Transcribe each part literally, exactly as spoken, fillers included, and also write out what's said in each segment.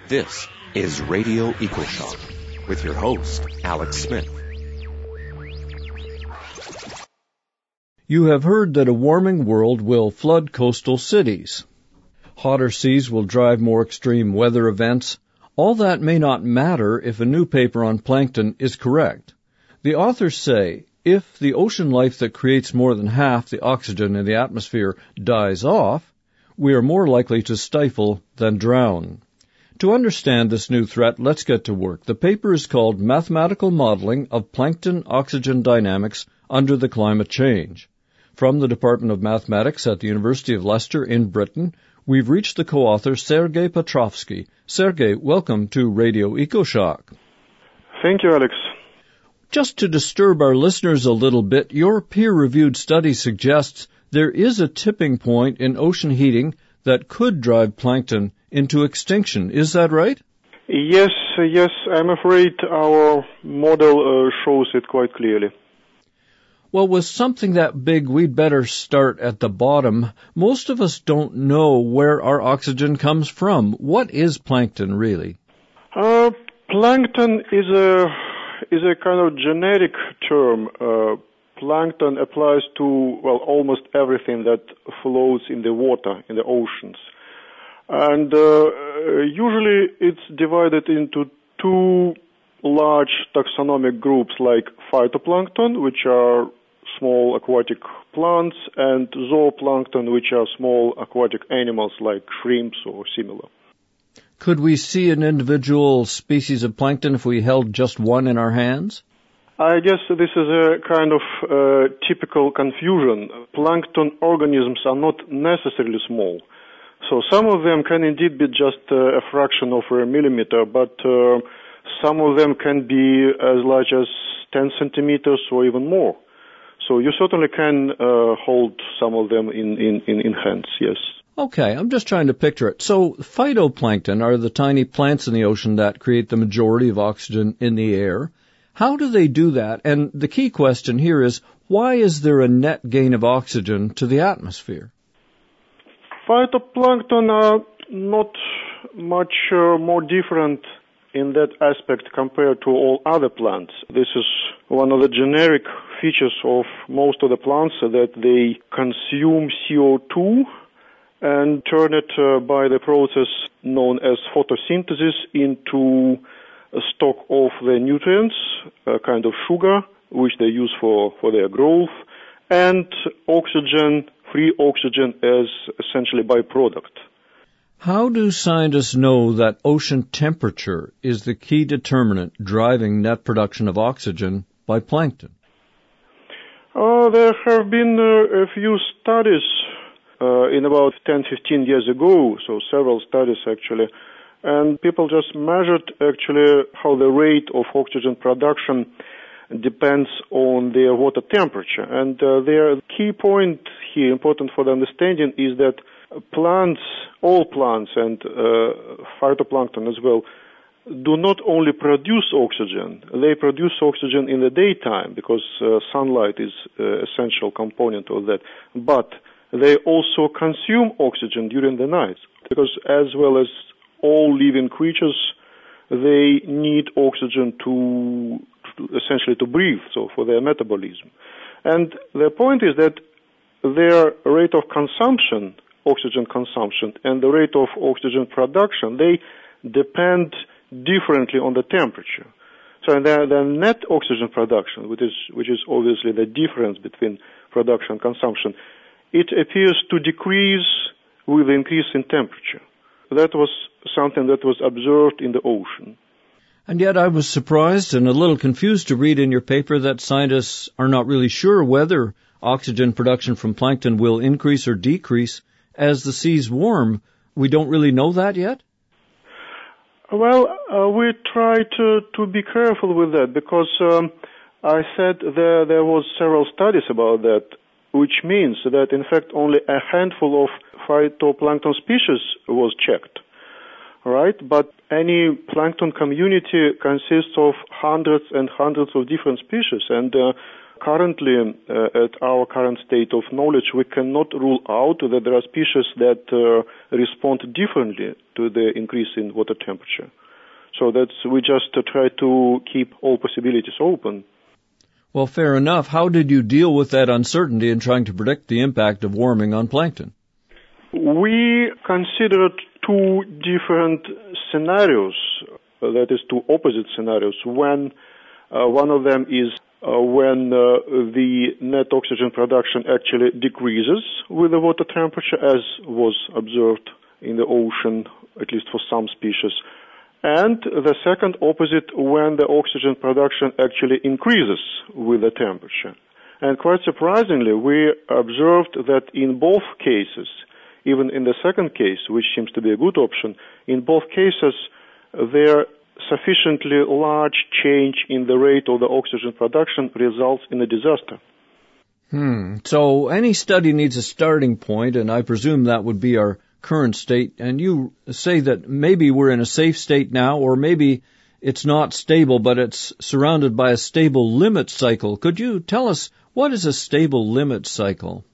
This is Radio EcoShock with your host, Alex Smith. You have heard that a warming world will flood coastal cities. Hotter seas will drive more extreme weather events. All that may not matter if a new paper on plankton is correct. The authors say, if the ocean life that creates more than half the oxygen in the atmosphere dies off, we are more likely to stifle than drown. To understand this new threat, let's get to work. The paper is called Mathematical Modeling of Plankton Oxygen Dynamics Under the Climate Change. From the Department of Mathematics at the University of Leicester in Britain, we've reached the co-author Sergei Petrovsky. Sergei, welcome to Radio EcoShock. Thank you, Alex. Just to disturb our listeners a little bit, your peer-reviewed study suggests there is a tipping point in ocean heating that could drive plankton into extinction. Is that right? Yes, yes, I'm afraid our model uh, shows it quite clearly. Well, with something that big, we'd better start at the bottom. Most of us don't know where our oxygen comes from. What is plankton, really? Uh, plankton is a is a kind of generic term. Uh, plankton applies to, well, almost everything that floats in the water, in the oceans. And uh, usually it's divided into two large taxonomic groups like phytoplankton, which are small aquatic plants, and zooplankton, which are small aquatic animals like shrimps or similar. Could we see an individual species of plankton if we held just one in our hands? I guess this is a kind of uh, typical confusion. Plankton organisms are not necessarily small. So some of them can indeed be just uh, a fraction of a millimeter, but uh, some of them can be as large as ten centimeters or even more. So you certainly can uh, hold some of them in, in, in, in hands, yes. Okay, I'm just trying to picture it. So phytoplankton are the tiny plants in the ocean that create the majority of oxygen in the air. How do they do that? And the key question here is, why is there a net gain of oxygen to the atmosphere? Phytoplankton are not much uh, more different in that aspect compared to all other plants. This is one of the generic features of most of the plants, so that they consume C O two and turn it uh, by the process known as photosynthesis into a stock of the nutrients, a kind of sugar, which they use for, for their growth, and oxygen, free oxygen as essentially byproduct. How do scientists know that ocean temperature is the key determinant driving net production of oxygen by plankton? Uh, there have been uh, a few studies uh, in about ten, fifteen years ago, so several studies actually, and people just measured actually how the rate of oxygen production depends on their water temperature. And uh, their key point here, important for the understanding, is that plants, all plants and uh, phytoplankton as well, do not only produce oxygen, they produce oxygen in the daytime because uh, sunlight is an uh, essential component of that, but they also consume oxygen during the night because as well as all living creatures, they need oxygen to, to essentially to breathe, so for their metabolism. And the point is that their rate of consumption, oxygen consumption, and the rate of oxygen production, they depend differently on the temperature. So the, the net oxygen production, which is, which is obviously the difference between production and consumption, it appears to decrease with the increase in temperature. That was something that was observed in the ocean. And yet I was surprised and a little confused to read in your paper that scientists are not really sure whether oxygen production from plankton will increase or decrease as the seas warm. We don't really know that yet? Well, uh, we try to, to be careful with that because um, I said there, there was several studies about that, which means that in fact only a handful of phytoplankton species was checked, right? But any plankton community consists of hundreds and hundreds of different species, and uh, currently, uh, at our current state of knowledge, we cannot rule out that there are species that uh, respond differently to the increase in water temperature. So that's, we just uh, try to keep all possibilities open. Well, fair enough. How did you deal with that uncertainty in trying to predict the impact of warming on plankton? We considered two different scenarios, uh, that is, two opposite scenarios. When uh, one of them is uh, when uh, the net oxygen production actually decreases with the water temperature, as was observed in the ocean, at least for some species. And the second opposite, when the oxygen production actually increases with the temperature. And quite surprisingly, we observed that in both cases, even in the second case, which seems to be a good option, in both cases, there sufficiently large change in the rate of the oxygen production results in a disaster. Hmm. So any study needs a starting point, and I presume that would be our current state. And you say that maybe we're in a safe state now, or maybe it's not stable, but it's surrounded by a stable limit cycle. Could you tell us, what is a stable limit cycle?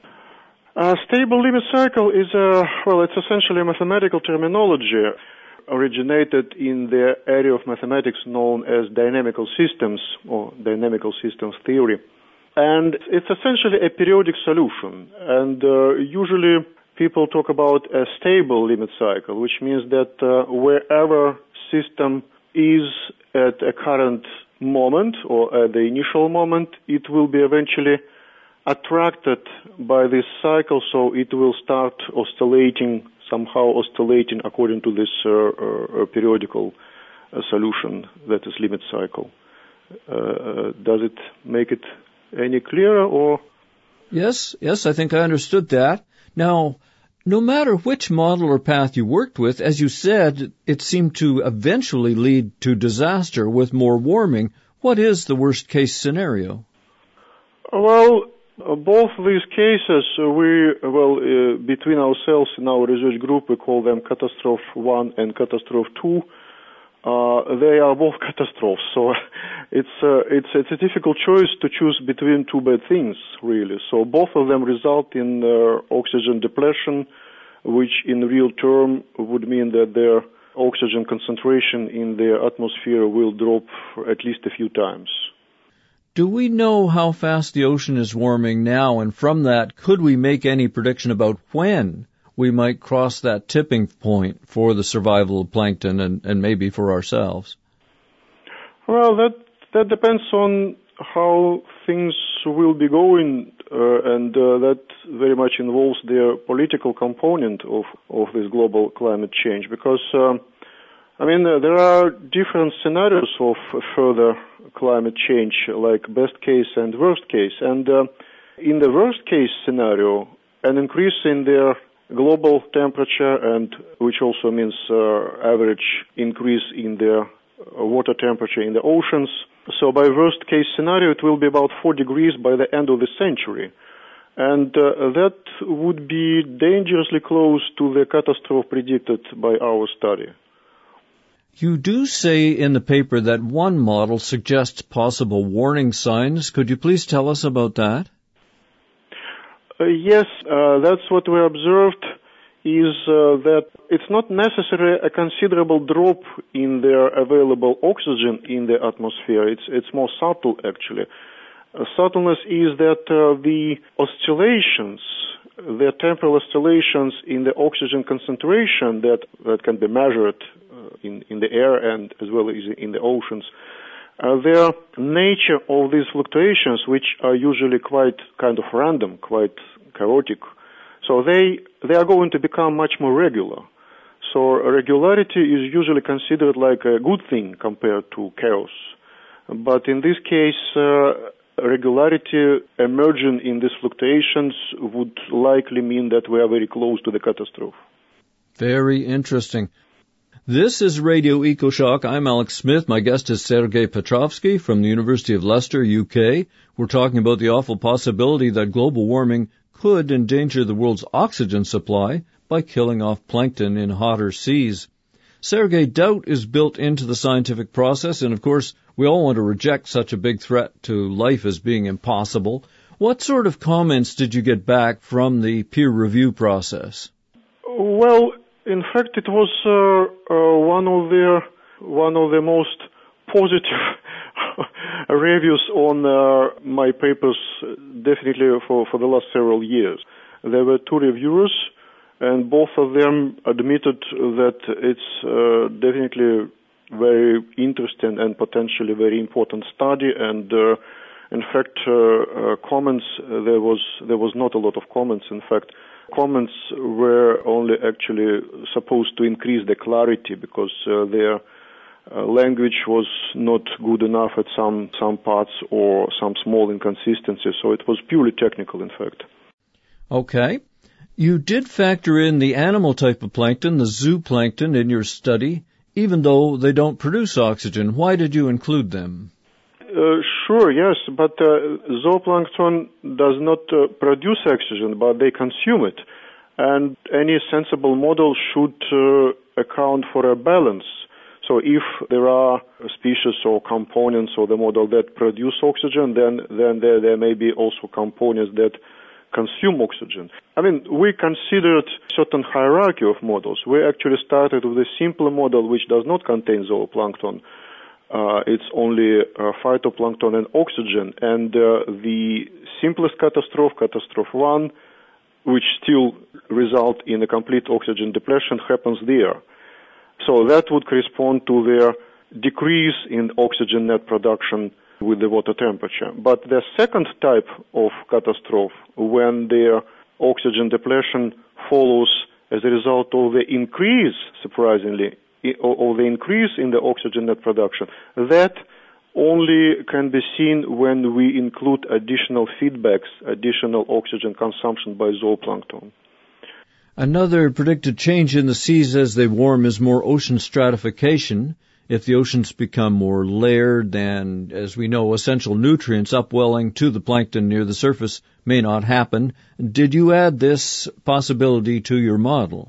A stable limit cycle is a, well, it's essentially a mathematical terminology originated in the area of mathematics known as dynamical systems or dynamical systems theory. And it's essentially a periodic solution. And uh, usually people talk about a stable limit cycle, which means that uh, wherever system is at a current moment or at the initial moment, it will be eventually attracted by this cycle, so it will start oscillating, somehow oscillating according to this uh, uh, periodical uh, solution that is limit cycle. Uh, does it make it any clearer, or? Yes, yes, I think I understood that. Now, no matter which model or path you worked with, as you said, it seemed to eventually lead to disaster with more warming. What is the worst-case scenario? Well, uh, both these cases, uh, we, well, uh, between ourselves in our research group, we call them catastrophe one and catastrophe two. Uh, they are both catastrophes, so it's, uh, it's, it's a difficult choice to choose between two bad things, really. So both of them result in uh, oxygen depletion, which in real term would mean that their oxygen concentration in the atmosphere will drop at least a few times. Do we know how fast the ocean is warming now, and from that, could we make any prediction about when we might cross that tipping point for the survival of plankton and, and maybe for ourselves? Well, that that depends on how things will be going, uh, and uh, that very much involves the political component of, of this global climate change, because, uh, I mean, uh, there are different scenarios of further climate change, like best case and worst case. And uh, in the worst case scenario, an increase in the global temperature, and which also means uh, average increase in the uh, water temperature in the oceans. So by worst case scenario, it will be about four degrees by the end of the century. And uh, that would be dangerously close to the catastrophe predicted by our study. You do say in the paper that one model suggests possible warning signs. Could you please tell us about that? Uh, yes, uh, that's what we observed, is uh, that it's not necessarily a considerable drop in the available oxygen in the atmosphere. It's, it's more subtle, actually. Uh, subtleness is that uh, the oscillations, the temporal oscillations in the oxygen concentration that, that can be measured uh, in, in the air and as well as in the oceans, Uh, the nature of these fluctuations, which are usually quite kind of random, quite chaotic, so they they are going to become much more regular. So regularity is usually considered like a good thing compared to chaos. But in this case, uh, regularity emerging in these fluctuations would likely mean that we are very close to the catastrophe. Very interesting. This is Radio EcoShock. I'm Alex Smith. My guest is Sergei Petrovsky from the University of Leicester, U K. We're talking about the awful possibility that global warming could endanger the world's oxygen supply by killing off plankton in hotter seas. Sergei, doubt is built into the scientific process, and of course, we all want to reject such a big threat to life as being impossible. What sort of comments did you get back from the peer review process? Well, in fact, it was uh, uh, one of the one of the most positive reviews on uh, my papers, definitely for, for the last several years. There were two reviewers, and both of them admitted that it's uh, definitely very interesting and potentially very important study. And uh, in fact, uh, uh, comments uh, there was there was not a lot of comments. In fact, comments were only actually supposed to increase the clarity because uh, their uh, language was not good enough at some some parts or some small inconsistencies. So it was purely technical, in fact. Okay. You did factor in the animal type of plankton, the zooplankton, in your study, even though they don't produce oxygen. Why did you include them? Uh, sure, yes, but uh, zooplankton does not uh, produce oxygen, but they consume it. And any sensible model should uh, account for a balance. So if there are species or components of the model that produce oxygen, then, then there, there may be also components that consume oxygen. I mean, we considered certain hierarchy of models. We actually started with a simpler model which does not contain zooplankton. Uh, it's only uh, phytoplankton and oxygen. And uh, the simplest catastrophe, catastrophe one, which still result in a complete oxygen depletion, happens there. So that would correspond to the decrease in oxygen net production with the water temperature. But the second type of catastrophe, when the oxygen depletion follows as a result of the increase, surprisingly, of the increase in the oxygen net production, that only can be seen when we include additional feedbacks, additional oxygen consumption by zooplankton. Another predicted change in the seas as they warm is more ocean stratification. If the oceans become more layered, then, as we know, essential nutrients upwelling to the plankton near the surface may not happen. Did you add this possibility to your model?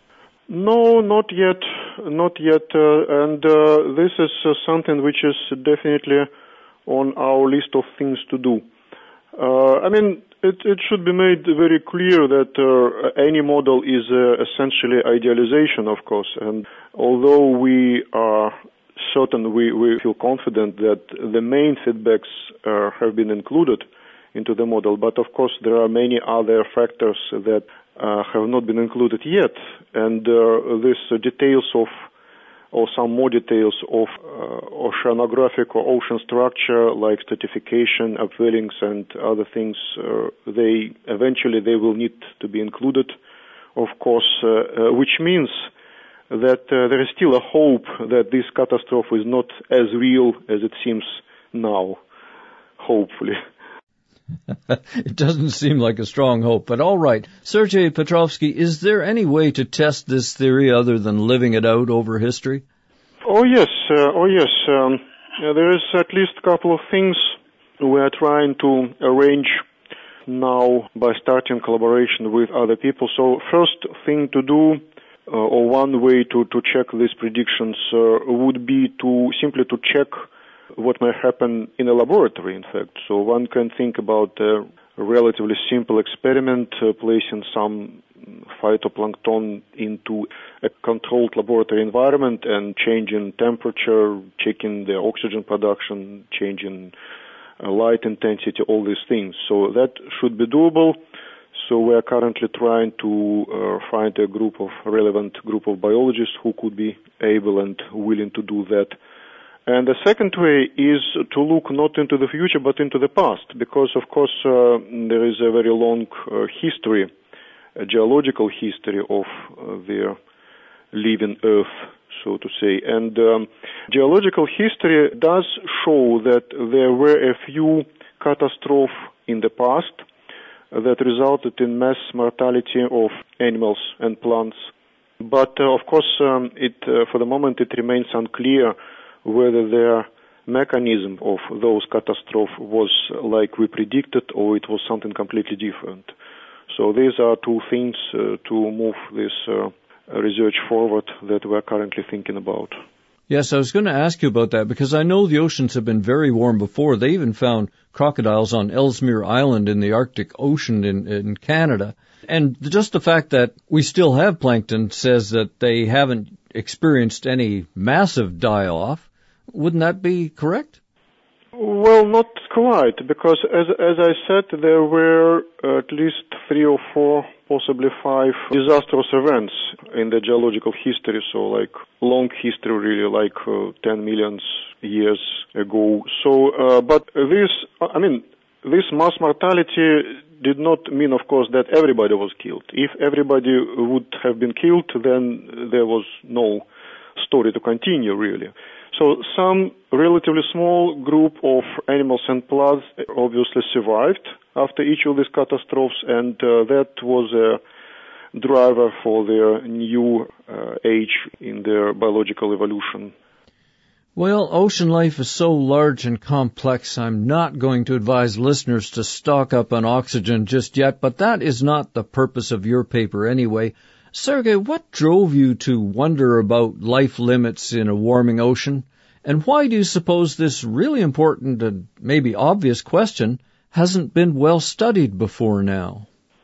No, not yet, not yet, uh, and uh, this is uh, something which is definitely on our list of things to do. Uh, I mean, it, it should be made very clear that uh, any model is uh, essentially idealization, of course, and although we are certain, we, we feel confident that the main feedbacks uh, have been included into the model, but of course there are many other factors that uh, have not been included yet, and uh, these uh, details of or some more details of uh, oceanographic or ocean structure like stratification, upwellings, and other things, uh, they eventually they will need to be included, of course, uh, uh, which means that uh, there is still a hope that this catastrophe is not as real as it seems now, hopefully. It doesn't seem like a strong hope, but all right. Sergei Petrovsky, is there any way to test this theory other than living it out over history? Oh, yes. Uh, oh, yes. Um, uh, there is at least a couple of things we are trying to arrange now by starting collaboration with other people. So first thing to do, uh, or one way to, to check these predictions uh, would be to simply to check what may happen in a laboratory, in fact. So one can think about a relatively simple experiment, uh, placing some phytoplankton into a controlled laboratory environment and changing temperature, checking the oxygen production, changing uh, light intensity, all these things. So that should be doable. So we are currently trying to uh, find a group of relevant group of biologists who could be able and willing to do that. And the second way is to look not into the future but into the past, because of course uh, there is a very long uh, history, a geological history of uh, the living Earth, so to say. And um, geological history does show that there were a few catastrophes in the past that resulted in mass mortality of animals and plants. But uh, of course, um, it uh, for the moment it remains unclear whether the mechanism of those catastrophes was like we predicted or it was something completely different. So these are two things uh, to move this uh, research forward that we're currently thinking about. Yes, I was going to ask you about that because I know the oceans have been very warm before. They even found crocodiles on Ellesmere Island in the Arctic Ocean in, in Canada. And just the fact that we still have plankton says that they haven't experienced any massive die-off. Wouldn't that be correct? Well, not quite, because as as I said, there were at least three or four, possibly five disastrous events in the geological history, so like long history really, like uh, ten million years ago. So, uh, but this, I mean, this mass mortality did not mean, of course, that everybody was killed. If everybody would have been killed, then there was no story to continue, really. So some relatively small group of animals and plants obviously survived after each of these catastrophes, and uh, that was a driver for their new uh, age in their biological evolution. Well, ocean life is so large and complex, I'm not going to advise listeners to stock up on oxygen just yet, but that is not the purpose of your paper anyway. Sergei, what drove you to wonder about life limits in a warming ocean? And why do you suppose this really important and maybe obvious question hasn't been well studied before now?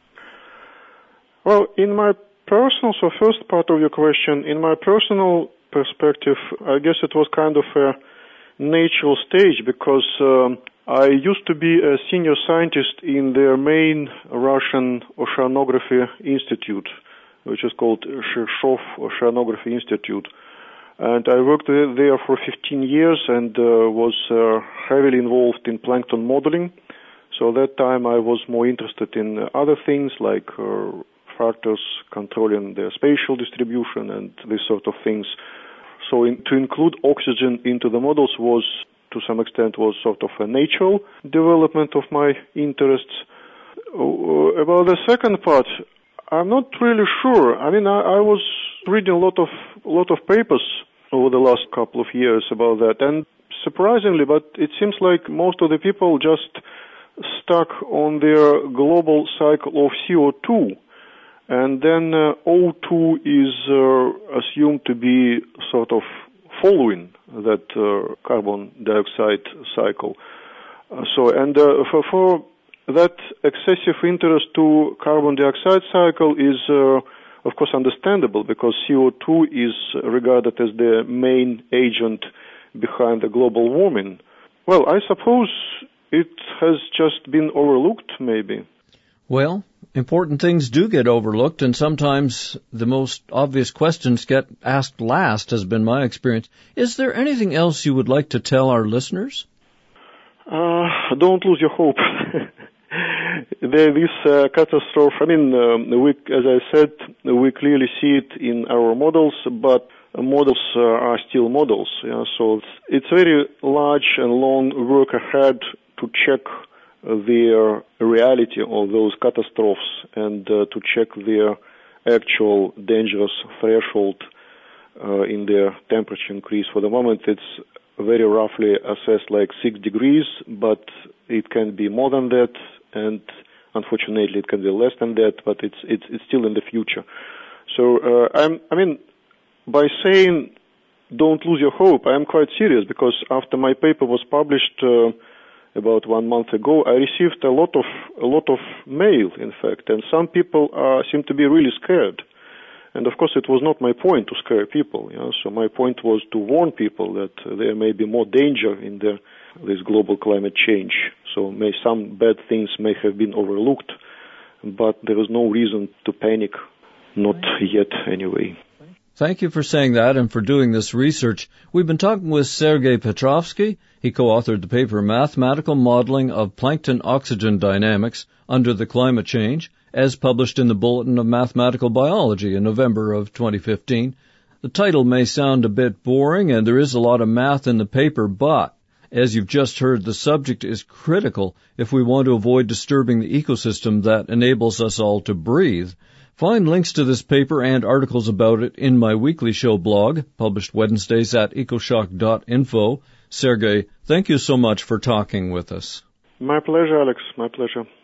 Well, in my personal, so first part of your question, in my personal perspective, I guess it was kind of a natural stage because um, I used to be a senior scientist in their main Russian Oceanography Institute, which is called Shirshov Oceanography Institute. And I worked there for fifteen years and uh, was uh, heavily involved in plankton modeling. So at that time I was more interested in other things like uh, factors controlling their spatial distribution and these sort of things. So in, to include oxygen into the models was, to some extent, was sort of a natural development of my interests. Uh, about the second part, I'm not really sure. I mean, I, I was reading a lot of a lot of papers over the last couple of years about that, and surprisingly, but it seems like most of the people just stuck on their global cycle of C O two, and then uh, O two is uh, assumed to be sort of following that uh, carbon dioxide cycle. Uh, so, and uh, for, for that excessive interest to carbon dioxide cycle is, uh, of course, understandable because C O two is regarded as the main agent behind the global warming. Well, I suppose it has just been overlooked, maybe. Well, important things do get overlooked, and sometimes the most obvious questions get asked last, has been my experience. Is there anything else you would like to tell our listeners? Uh, don't lose your hope. There, this uh, catastrophe, I mean, um, we, as I said, we clearly see it in our models, but models uh, are still models. Yeah? So it's, it's very large and long work ahead to check the reality of those catastrophes and uh, to check their actual dangerous threshold uh, in their temperature increase. For the moment, it's very roughly assessed like six degrees, but it can be more than that, and unfortunately, it can be less than that. But it's it's it's still in the future. So uh, I'm I mean, by saying don't lose your hope, I am quite serious because after my paper was published uh, about one month ago, I received a lot of a lot of mail, in fact, and some people uh, seem to be really scared. And of course, it was not my point to scare people. You know? So my point was to warn people that uh, there may be more danger in the, this global climate change. So may some bad things may have been overlooked, but there is no reason to panic, not yet anyway. Thank you for saying that and for doing this research. We've been talking with Sergei Petrovsky. He co-authored the paper Mathematical Modeling of Plankton Oxygen Dynamics Under the Climate Change, as published in the Bulletin of Mathematical Biology in November of twenty fifteen. The title may sound a bit boring, and there is a lot of math in the paper, but as you've just heard, the subject is critical if we want to avoid disturbing the ecosystem that enables us all to breathe. Find links to this paper and articles about it in my weekly show blog, published Wednesdays at ecoshock dot info. Sergei, thank you so much for talking with us. My pleasure, Alex. My pleasure.